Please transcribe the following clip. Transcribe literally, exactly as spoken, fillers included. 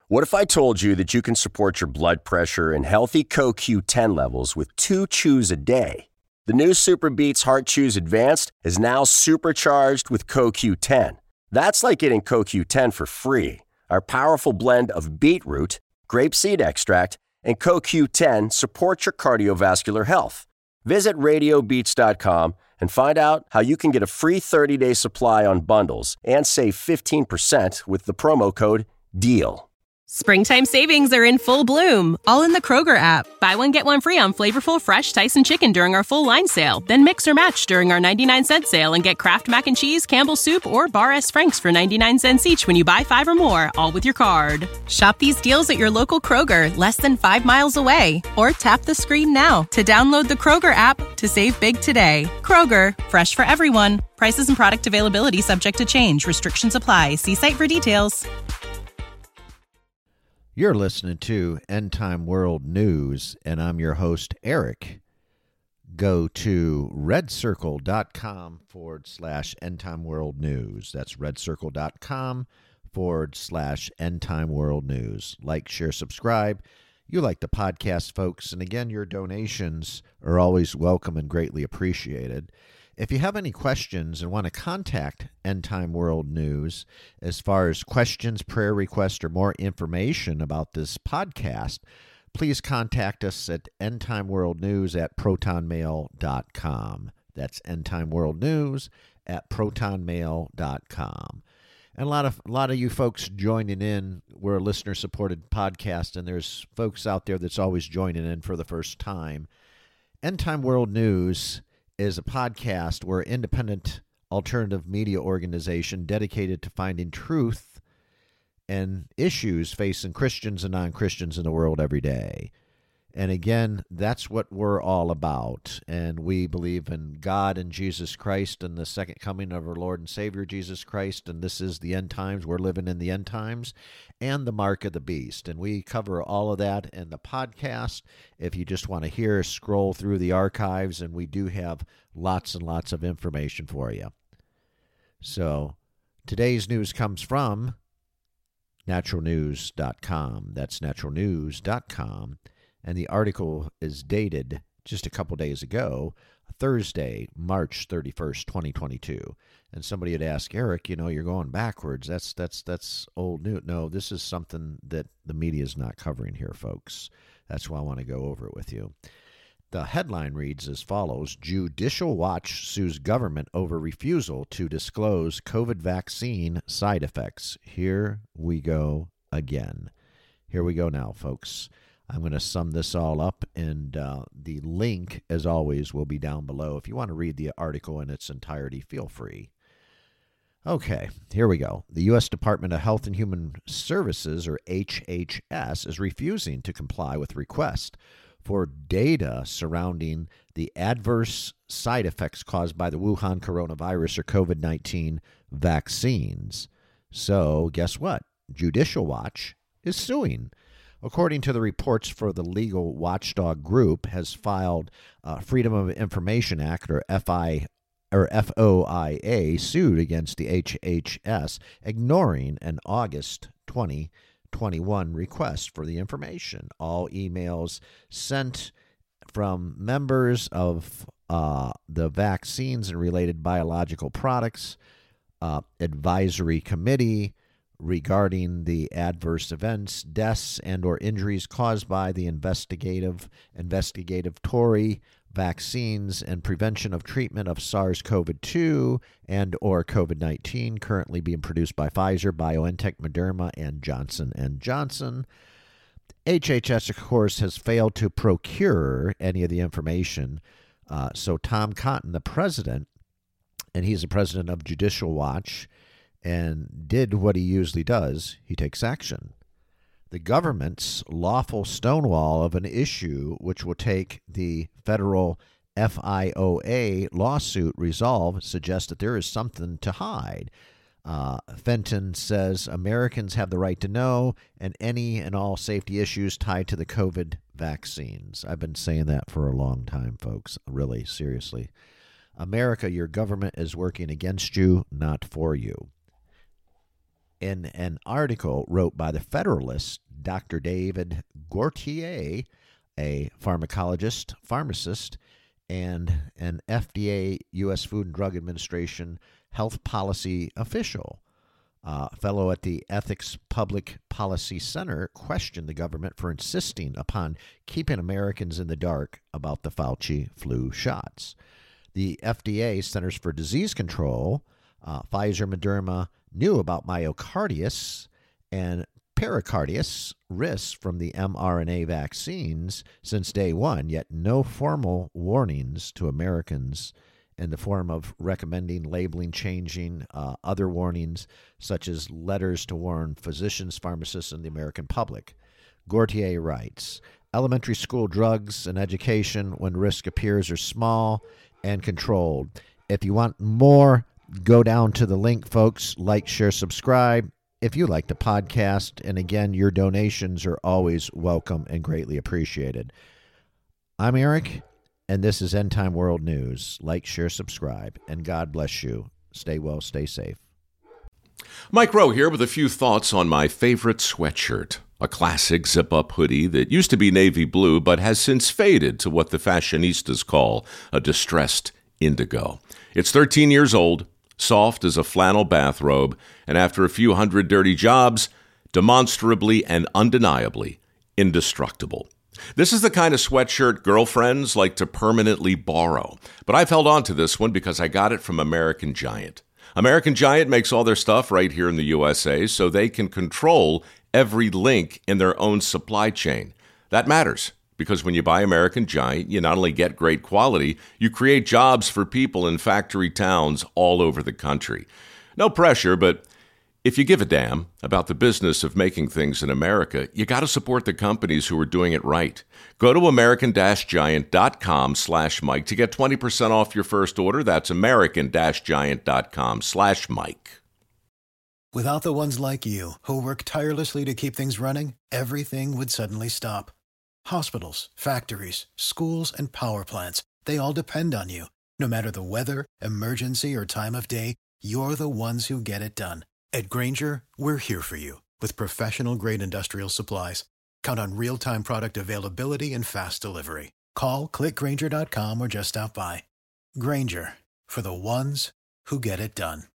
What if I told you that you can support your blood pressure and healthy C O Q ten levels with two chews a day? The new Super Beats Heart Chews Advanced is now supercharged with C O Q ten. That's like getting C O Q ten for free. Our powerful blend of beetroot, grapeseed extract, and C O Q ten supports your cardiovascular health. Visit radio beats dot com and find out how you can get a free thirty-day supply on bundles and save fifteen percent with the promo code DEAL. Springtime savings are in full bloom, all in the Kroger app. Buy one, get one free on flavorful fresh Tyson chicken during our full line sale. Then mix or match during our ninety-nine cent sale and get Kraft Mac and Cheese, Campbell's Soup, or Bar S. Frank's for ninety-nine cents each when you buy five or more, all with your card. Shop these deals at your local Kroger, less than five miles away. Or tap the screen now to download the Kroger app to save big today. Kroger, fresh for everyone. Prices and product availability subject to change. Restrictions apply. See site for details. You're listening to End Time World News, and I'm your host, Eric. Go to redcircle.com forward slash End Time World News. That's redcircle.com forward slash End Time World News. Like, share, subscribe. You like the podcast, folks, and again, your donations are always welcome and greatly appreciated. If you have any questions and want to contact End Time World News as far as questions, prayer requests, or more information about this podcast, please contact us at endtimeworldnews at protonmail dot com. That's endtimeworldnews at protonmail dot com. And a lot of a lot of you folks joining in. We're a listener-supported podcast, and there's folks out there that's always joining in for the first time. End Time World News is a podcast where an independent alternative media organization dedicated to finding truth and issues facing Christians and non-Christians in the world every day. And again, that's what we're all about. And we believe in God and Jesus Christ and the second coming of our Lord and Savior Jesus Christ. And this is the end times. We're living in the end times and the mark of the beast. And we cover all of that in the podcast. If you just want to hear, scroll through the archives, and we do have lots and lots of information for you. So today's news comes from natural news dot com. That's natural news dot com. And the article is dated just a couple days ago, Thursday, March thirty-first, twenty twenty-two. And somebody had asked, Eric, you know, you're going backwards. That's that's that's old news. No, this is something that the media is not covering here, folks. That's why I want to go over it with you. The headline reads as follows: Judicial Watch sues government over refusal to disclose COVID vaccine side effects. Here we go again. Here we go now, folks. I'm going to sum this all up, and uh, the link, as always, will be down below. If you want to read the article in its entirety, feel free. Okay, here we go. The U S Department of Health and Human Services, or H H S, is refusing to comply with requests for data surrounding the adverse side effects caused by the Wuhan coronavirus or COVID nineteen vaccines. So, guess what? Judicial Watch is suing. According to the reports for the legal watchdog group, has filed uh, Freedom of Information Act, or F I or F O I A, suit against the H H S, ignoring an August twenty twenty-one request for the information. All emails sent from members of uh, the Vaccines and Related Biological Products uh, Advisory Committee regarding the adverse events, deaths, and or injuries caused by the investigative, investigatory vaccines and prevention of treatment of SARS-C o V two and or COVID nineteen currently being produced by Pfizer, BioNTech, Moderna, and Johnson and Johnson. H H S, of course, has failed to procure any of the information. Uh, so Tom Cotton, the president, and he's the president of Judicial Watch, and did what he usually does. He takes action. The government's lawful stonewall of an issue which will take the federal F I O A lawsuit resolved suggests that there is something to hide. Uh, Fenton says Americans have the right to know and any and all safety issues tied to the COVID vaccines. I've been saying that for a long time, folks. Really, seriously. America, your government is working against you, not for you. in an article wrote by the Federalist, Doctor David Gauthier, a pharmacologist, pharmacist, and an F D A, U S Food and Drug Administration health policy official. Uh, a fellow at the Ethics Public Policy Center questioned the government for insisting upon keeping Americans in the dark about the Fauci flu shots. The F D A, Centers for Disease Control, uh, Pfizer, Moderna, knew about myocarditis and pericarditis risks from the mRNA vaccines since day one, yet no formal warnings to Americans in the form of recommending labeling, changing uh, other warnings, such as letters to warn physicians, pharmacists, and the American public. Gauthier writes, elementary school drugs and education, when risk appears, are small and controlled. If you want more, go down to the link, folks. Like, share, subscribe. If you like the podcast, and again, your donations are always welcome and greatly appreciated. I'm Eric, and this is End Time World News. Like, share, subscribe, and God bless you. Stay well, stay safe. Mike Rowe here with a few thoughts on my favorite sweatshirt, a classic zip-up hoodie that used to be navy blue but has since faded to what the fashionistas call a distressed indigo. It's thirteen years old, soft as a flannel bathrobe, and after a few hundred dirty jobs, demonstrably and undeniably indestructible. This is the kind of sweatshirt girlfriends like to permanently borrow, but I've held on to this one because I got it from American Giant. American Giant makes all their stuff right here in the U S A so they can control every link in their own supply chain. That matters because when you buy American Giant, you not only get great quality, you create jobs for people in factory towns all over the country. No pressure, but if you give a damn about the business of making things in America, you got to support the companies who are doing it right. Go to american-giant.com slash Mike to get twenty percent off your first order. That's american-giant.com slash Mike. Without the ones like you, who work tirelessly to keep things running, everything would suddenly stop. Hospitals, factories, schools, and power plants, they all depend on you. No matter the weather, emergency, or time of day, you're the ones who get it done. At Grainger, we're here for you with professional-grade industrial supplies. Count on real-time product availability and fast delivery. Call, click Grainger dot com, or just stop by. Grainger, for the ones who get it done.